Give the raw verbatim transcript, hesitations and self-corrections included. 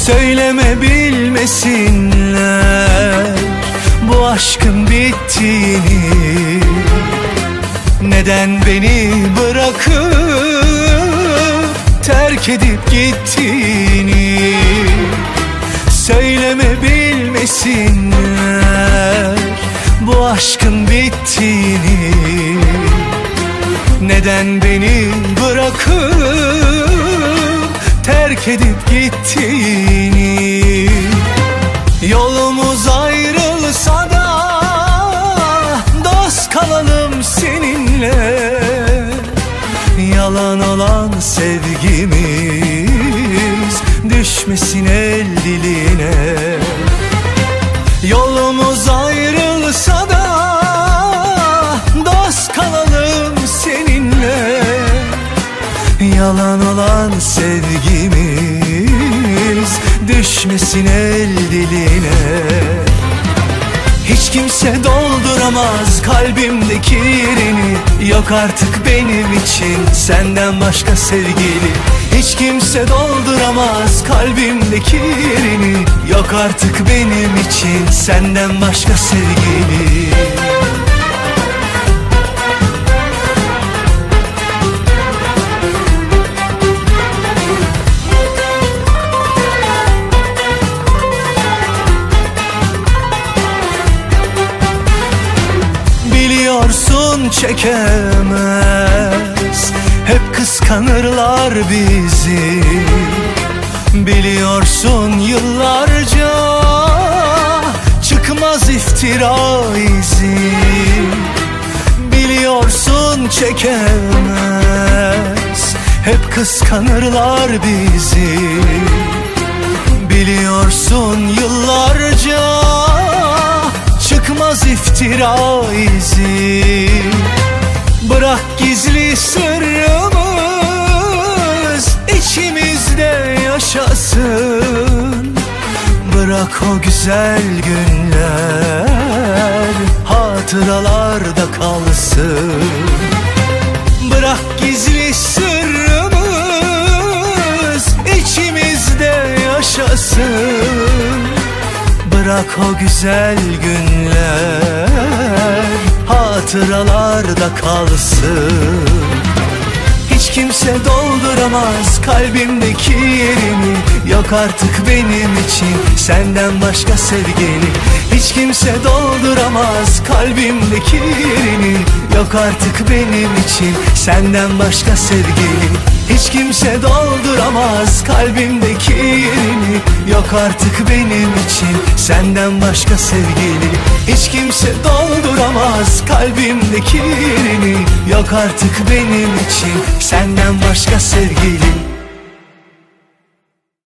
Söyleme bilmesinler bu aşkın bittiğini. Neden beni bırakıp terk edip gittiğini. Söyleme bilmesinler bu aşkın bittiğini. Neden beni bırakıp terk edip gittiğini. Yolumuz ayrılsa da dost kalalım seninle. Yalan olan sevgimiz düşmesin el diline. Yolumuz ayrılsa da dost kalalım seninle. Yalan olan sevgimiz düşmesin el diline. Hiç kimse dolduramaz kalbimdeki yerini. Yok artık benim için senden başka sevgili. Hiç kimse dolduramaz kalbimdeki yerini. Yok artık benim için senden başka sevgili. Biliyorsun çekemez, hep kıskanırlar bizi. Biliyorsun yıllarca çıkmaz iftira izi. Biliyorsun çekemez, hep kıskanırlar bizi. Biliyorsun yıllarca çıkmaz iftira izi. Bırak gizli sırrımız içimizde yaşasın. Bırak o güzel günler hatıralarda kalsın. Bırak gizli sırrımız içimizde yaşasın. Bırak o güzel günler hatıralarda kalsın. Hiç kimse dolduramaz kalbimdeki yerini. Yok artık benim için senden başka sevgili. Hiç kimse dolduramaz kalbimdeki yerini. Yok artık benim için senden başka sevgili. Hiç kimse dolduramaz kalbimdeki yerini. Yok artık benim için senden başka sevgili. Hiç kimse dolduramaz kalbimdeki yerini. Yok artık benim için senden başka sevgili.